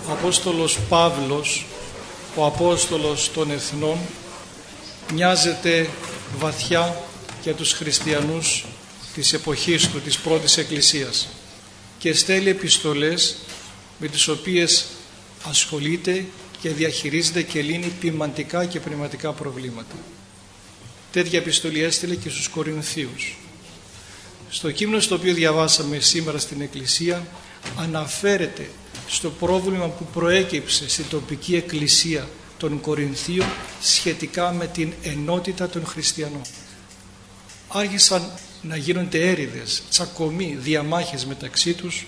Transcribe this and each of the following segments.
Ο Απόστολος Παύλος, ο Απόστολος των Εθνών, νοιάζεται βαθιά για τους χριστιανούς της εποχής του, της πρώτης Εκκλησίας, και στέλνει επιστολές με τις οποίες ασχολείται και διαχειρίζεται και λύνει ποιμαντικά και πνευματικά προβλήματα. Τέτοια επιστολή έστειλε και στους Κορινθίους. Στο κείμενο στο οποίο διαβάσαμε σήμερα στην Εκκλησία αναφέρεται στο πρόβλημα που προέκυψε στην τοπική εκκλησία των Κορινθίων σχετικά με την ενότητα των χριστιανών. Άρχισαν να γίνονται έρηδες, τσακωμοί, διαμάχες μεταξύ τους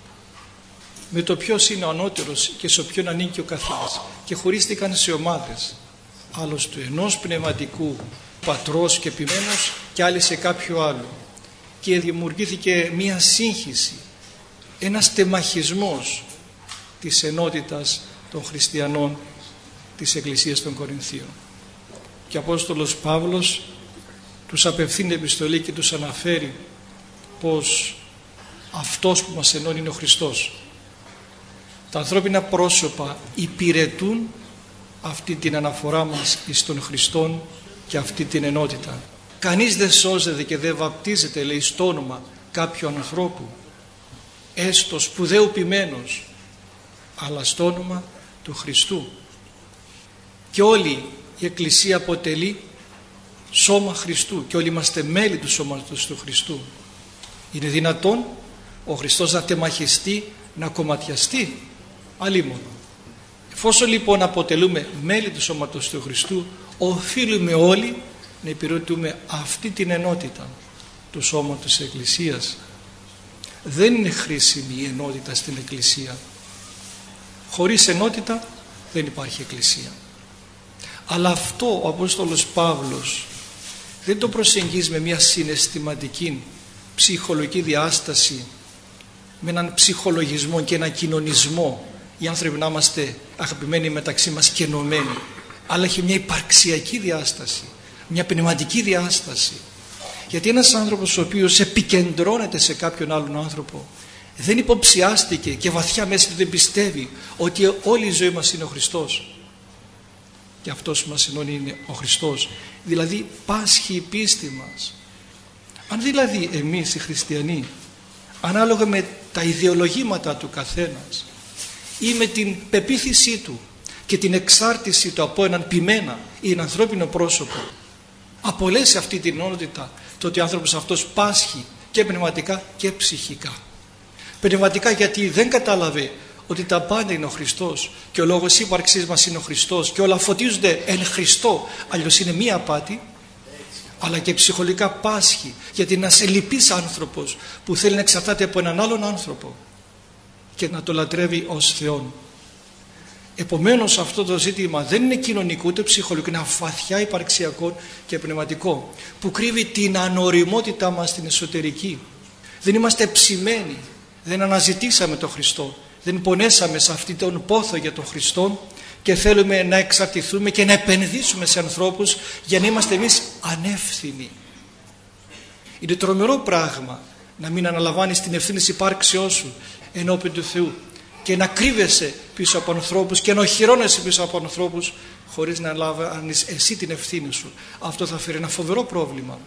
με το ποιος είναι ο ανώτερος και σε ποιον ανήκει ο καθένας, και χωρίστηκαν σε ομάδες, άλλος του ενός πνευματικού πατρός και επιμένος και άλλοι σε κάποιο άλλο, και δημιουργήθηκε μία σύγχυση, ένας τεμαχισμός της ενότητας των χριστιανών της Εκκλησίας των Κορινθίων. Και ο Απόστολος Παύλος τους απευθύνει επιστολή και τους αναφέρει πως αυτός που μας ενώνει είναι ο Χριστός. Τα ανθρώπινα πρόσωπα υπηρετούν αυτή την αναφορά μας εις τον Χριστόν και αυτή την ενότητα. Κανείς δεν σώζεται και δεν βαπτίζεται, λέει, στο όνομα κάποιου ανθρώπου, έστω σπουδαίου ποιμένος, αλλά στο όνομα του Χριστού. Και όλη η Εκκλησία αποτελεί σώμα Χριστού και όλοι είμαστε μέλη του σώματος του Χριστού. Είναι δυνατόν ο Χριστός να τεμαχιστεί, να κομματιαστεί? Αλίμονο. Εφόσον λοιπόν αποτελούμε μέλη του σώματος του Χριστού, οφείλουμε όλοι να υπηρετούμε αυτή την ενότητα του σώματος της Εκκλησίας. Δεν είναι χρήσιμη η ενότητα στην Εκκλησία. Χωρίς ενότητα δεν υπάρχει Εκκλησία. Αλλά αυτό ο Απόστολος Παύλος δεν το προσεγγίζει με μια συναισθηματική ψυχολογική διάσταση, με έναν ψυχολογισμό και έναν κοινωνισμό, οι άνθρωποι να είμαστε αγαπημένοι μεταξύ μας και ενωμένοι, αλλά έχει μια υπαρξιακή διάσταση, μια πνευματική διάσταση. Γιατί ένας άνθρωπος ο οποίος επικεντρώνεται σε κάποιον άλλον άνθρωπο δεν υποψιάστηκε και βαθιά μέσα του δεν πιστεύει ότι όλη η ζωή μας είναι ο Χριστός, και αυτός που μας ενώνει είναι ο Χριστός. Δηλαδή πάσχει η πίστη μας. Αν δηλαδή εμείς οι χριστιανοί, ανάλογα με τα ιδεολογήματα του καθένας ή με την πεποίθησή του και την εξάρτηση του από έναν ποιμένα ή ένα ανθρώπινο πρόσωπο, απολέσει αυτή την ενότητα, τότε ο άνθρωπος αυτός πάσχει και πνευματικά και ψυχικά. Πνευματικά γιατί δεν κατάλαβε ότι τα πάντα είναι ο Χριστός και ο λόγος ύπαρξής μας είναι ο Χριστός και όλα φωτίζονται εν Χριστώ, αλλιώς είναι μία απάτη. Αλλά και ψυχολογικά πάσχει, γιατί είναι ένας ελλειπής άνθρωπος που θέλει να εξαρτάται από έναν άλλον άνθρωπο και να το λατρεύει ως Θεόν. Επομένως αυτό το ζήτημα δεν είναι κοινωνικό ούτε ψυχολογικό, είναι βαθιά υπαρξιακό και πνευματικό, που κρύβει την ανοριμότητά μας στην εσωτερική. Δεν είμαστε ψημένοι, δεν αναζητήσαμε τον Χριστό, δεν πονέσαμε σε αυτόν τον πόθο για τον Χριστό και θέλουμε να εξαρτηθούμε και να επενδύσουμε σε ανθρώπους για να είμαστε εμείς ανεύθυνοι. Είναι τρομερό πράγμα να μην αναλαμβάνεις την ευθύνη της υπάρξεώς σου ενώπιον του Θεού και να κρύβεσαι πίσω από ανθρώπους και να οχυρώνεσαι πίσω από ανθρώπους χωρίς να λάβεις εσύ την ευθύνη σου. Αυτό θα φέρει ένα φοβερό πρόβλημα.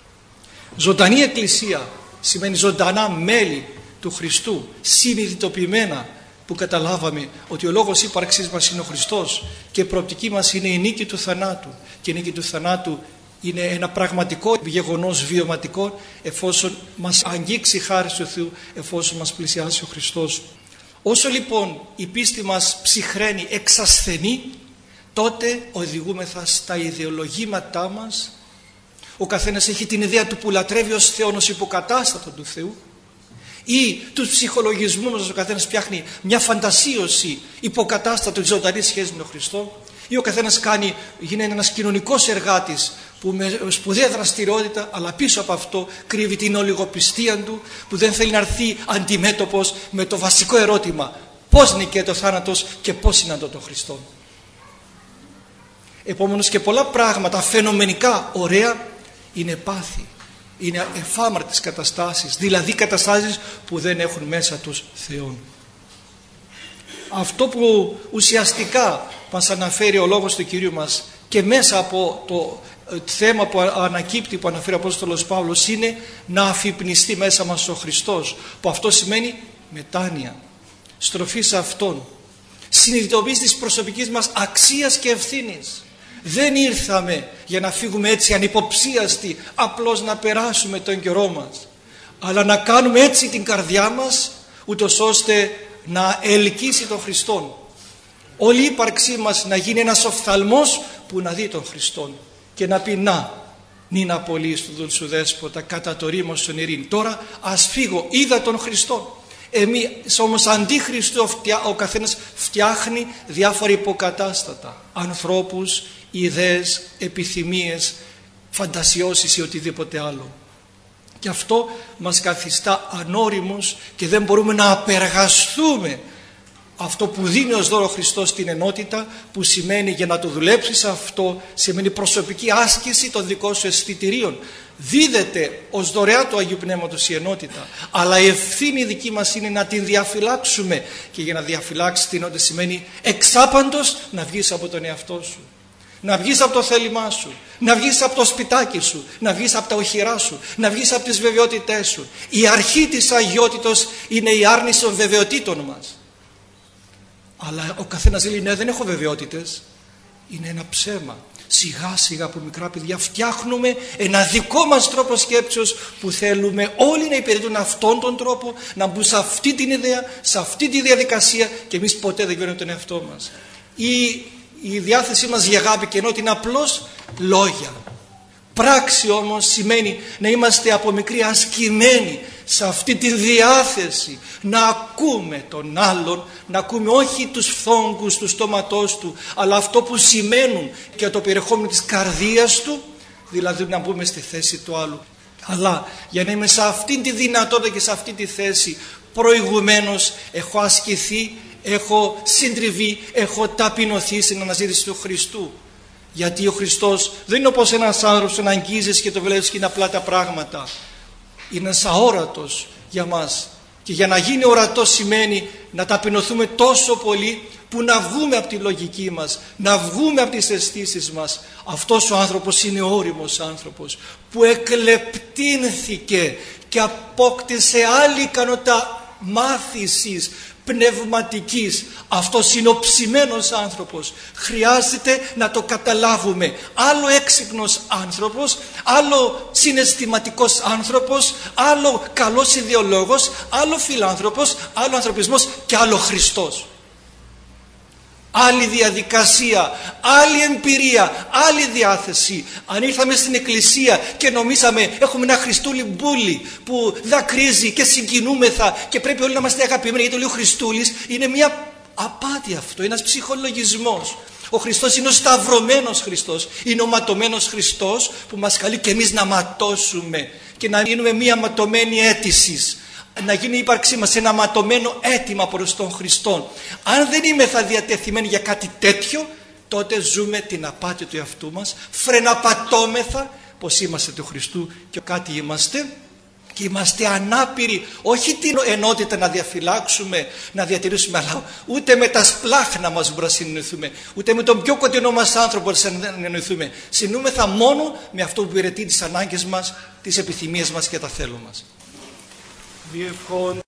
Ζωντανή Εκκλησία σημαίνει ζωντανά μέλη του Χριστού, συνειδητοποιημένα, που καταλάβαμε ότι ο λόγος ύπαρξής μας είναι ο Χριστός και η προοπτική μας είναι η νίκη του θανάτου, και η νίκη του θανάτου είναι ένα πραγματικό γεγονός βιωματικό εφόσον μας αγγίξει η χάρη του Θεού, εφόσον μας πλησιάσει ο Χριστός. Όσο λοιπόν η πίστη μας ψυχραίνει, εξασθενεί, τότε οδηγούμεθα στα ιδεολογήματά μας. Ο καθένας έχει την ιδέα του που λατρεύει ως Θεόν, ως υποκατάστατο του Θεού, ή τους ψυχολογισμούς μας ο καθένας φτιάχνει μια φαντασίωση υποκατάστατο της ζωντανής σχέσης με τον Χριστό, ή ο καθένας γίνεται ένας κοινωνικός εργάτης που με σπουδαία δραστηριότητα, αλλά πίσω από αυτό κρύβει την ολιγοπιστία του, που δεν θέλει να έρθει αντιμέτωπος με το βασικό ερώτημα: πώς νικέται ο θάνατος και πώς συναντώ τον Χριστό. Επομένως και πολλά πράγματα φαινομενικά ωραία είναι πάθη, είναι εφάμαρτες καταστάσεις, δηλαδή καταστάσεις που δεν έχουν μέσα τους Θεόν. αυτό που ουσιαστικά μας αναφέρει ο λόγος του Κυρίου μας και μέσα από το θέμα που ανακύπτει, που αναφέρει ο Απόστολος Παύλος, είναι να αφυπνιστεί μέσα μας ο Χριστός, που αυτό σημαίνει μετάνοια, στροφή σε Αυτόν, συνειδητοποίηση της προσωπικής μας αξίας και ευθύνης. Δεν ήρθαμε για να φύγουμε έτσι ανυποψίαστοι, απλώς να περάσουμε τον καιρό μας, αλλά να κάνουμε έτσι την καρδιά μας, ούτως ώστε να ελκύσει τον Χριστόν. Όλη η ύπαρξή μας να γίνει ένας οφθαλμός που να δει τον Χριστόν και να πει: να, νυν απολύεις του δούλσου δέσποτα, κατά το ρήμος στον ειρήνη. Τώρα ας φύγω, είδα τον Χριστόν. Εμείς όμως αντί Χριστού ο καθένας φτιάχνει διάφορα υποκατάστατα, ανθρώπους, ιδέες, επιθυμίες, φαντασιώσεις ή οτιδήποτε άλλο. Και αυτό μας καθιστά ανώριμους και δεν μπορούμε να απεργαστούμε αυτό που δίνει ως δώρο Χριστός στην ενότητα, που σημαίνει, για να το δουλέψεις αυτό, σημαίνει προσωπική άσκηση των δικών σου αισθητηρίων. Δίδεται ως δωρεά του Αγίου Πνεύματος η ενότητα, αλλά η ευθύνη δική μας είναι να την διαφυλάξουμε, και για να διαφυλάξεις την ενότητα σημαίνει εξάπαντος να βγεις από τον εαυτό σου, να βγεις από το θέλημά σου, να βγεις από το σπιτάκι σου, να βγεις από τα οχυρά σου, να βγεις από τις βεβαιότητές σου. Η αρχή της αγιότητος είναι η άρνηση των βεβαιοτήτων μας. Αλλά ο καθένας λέει: ναι, δεν έχω βεβαιότητες. Είναι ένα ψέμα. Σιγά σιγά από μικρά παιδιά φτιάχνουμε ένα δικό μας τρόπο σκέψεως, που θέλουμε όλοι να υπηρετούν αυτόν τον τρόπο, να μπουν σε αυτή την ιδέα, σε αυτή τη διαδικασία, και εμείς ποτέ δεν κάνουμε τον εαυτό μας. Η διάθεσή μας για αγάπη και ενότητα είναι απλώς λόγια. Πράξη όμως σημαίνει να είμαστε από μικροί ασκημένοι σε αυτή τη διάθεση, να ακούμε τον άλλον, να ακούμε όχι τους φθόγκους του στόματός του, αλλά αυτό που σημαίνουν και το περιεχόμενο της καρδίας του, δηλαδή να μπούμε στη θέση του άλλου. Αλλά για να είμαι σε αυτή τη δυνατότητα και σε αυτή τη θέση, προηγουμένως έχω ασκηθεί, έχω συντριβεί, έχω ταπεινωθεί στην αναζήτηση του Χριστού. Γιατί ο Χριστός δεν είναι όπως ένας άνθρωπος που να αγγίζεις και το βλέπεις και είναι απλά τα πράγματα. Είναι ένας αόρατος για μας. Και για να γίνει ορατός σημαίνει να ταπεινωθούμε τόσο πολύ, που να βγούμε από τη λογική μας, να βγούμε από τις αισθήσεις μας. Αυτός ο άνθρωπος είναι ώριμος άνθρωπος, που εκλεπτύνθηκε και απόκτησε άλλη ικανότητα μάθησης πνευματικής. Αυτός είναι ο ψημένος άνθρωπος. Χρειάζεται να το καταλάβουμε. Άλλο έξυπνος άνθρωπος, άλλο συναισθηματικός άνθρωπος, άλλο καλός ιδεολόγος, άλλο φιλάνθρωπος, άλλο ανθρωπισμός και άλλο Χριστός. Άλλη διαδικασία, άλλη εμπειρία, άλλη διάθεση. Αν ήρθαμε στην εκκλησία και νομίζαμε έχουμε ένα Χριστούλη μπούλι που δακρύζει και συγκινούμεθα και πρέπει όλοι να είμαστε αγαπημένοι γιατί το λέει ο Χριστούλης, είναι μια απάτη αυτό, ένας ψυχολογισμός. Ο Χριστός είναι ο σταυρωμένος Χριστός, είναι ο ματωμένος Χριστός που μας καλεί και εμείς να ματώσουμε και να γίνουμε μια ματωμένη αίτηση. Να γίνει η ύπαρξή μας ένα ματωμένο αίτημα προς τον Χριστό. Αν δεν είμεθα διατεθειμένοι για κάτι τέτοιο, τότε ζούμε την απάτη του εαυτού μας, φρεναπατώμεθα πως είμαστε του Χριστού και κάτι είμαστε, και είμαστε ανάπηροι, όχι την ενότητα να διαφυλάξουμε, να διατηρήσουμε, αλλά ούτε με τα σπλάχνα μας μπορούμε να συνεννοηθούμε, ούτε με τον πιο κοντινό μας άνθρωπο να συνεννοηθούμε. Συνεννοούμεθα μόνο με αυτό που υπηρετεί τις ανάγκες μας, τις επιθυμίες μας και τα θέλω μας.